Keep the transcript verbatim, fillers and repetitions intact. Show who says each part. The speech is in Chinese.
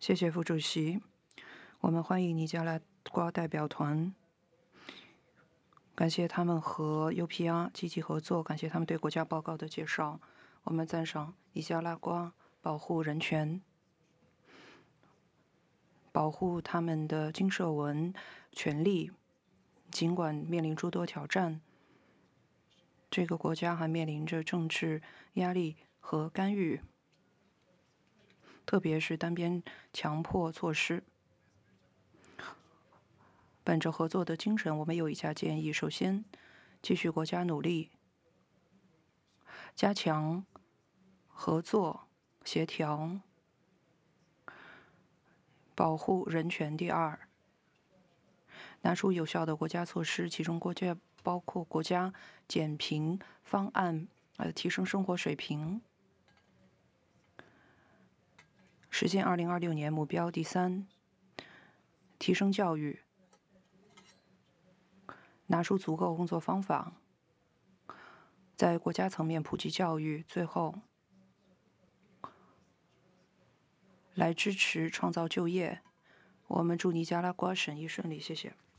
Speaker 1: 谢谢副主席。我们欢迎尼加拉瓜代表团，感谢他们和 U P R 积极合作，感谢他们对国家报告的介绍。我们赞赏尼加拉瓜保护人权，保护他们的经社文权利，尽管面临诸多挑战，这个国家还面临着政治压力和干预，特别是单边强迫措施。本着合作的精神，我们有以下建议：首先，继续国家努力，加强合作协调，保护人权。第二，拿出有效的国家措施，其中国家包括国家减贫方案，呃，提升生活水平，实现二零二六年目标。第三，提升教育，拿出足够工作方法，在国家层面普及教育。最后，来支持创造就业。我们祝尼加拉瓜审议顺利，谢谢。